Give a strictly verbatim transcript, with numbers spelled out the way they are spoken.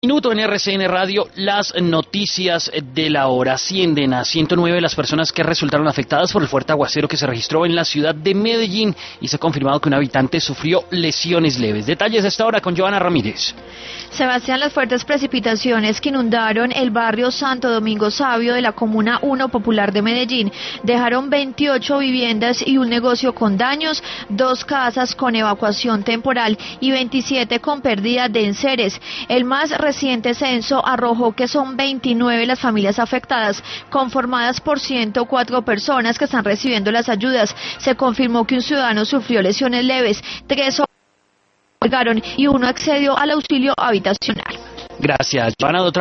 Minuto en R C N Radio, las noticias de la hora. Ascienden a ciento nueve las personas que resultaron afectadas por el fuerte aguacero que se registró en la ciudad de Medellín y se ha confirmado que un habitante sufrió lesiones leves. Detalles de esta hora con Joana Ramírez. Sebastián, las fuertes precipitaciones que inundaron el barrio Santo Domingo Sabio de la Comuna uno Popular de Medellín dejaron veintiocho viviendas y un negocio con daños, dos casas con evacuación temporal y veintisiete con pérdida de enseres. El más reciente censo arrojó que son veintinueve las familias afectadas, conformadas por ciento cuatro personas que están recibiendo las ayudas. Se confirmó que un ciudadano sufrió lesiones leves, tres colgaron y uno accedió al auxilio habitacional. Gracias, Joana.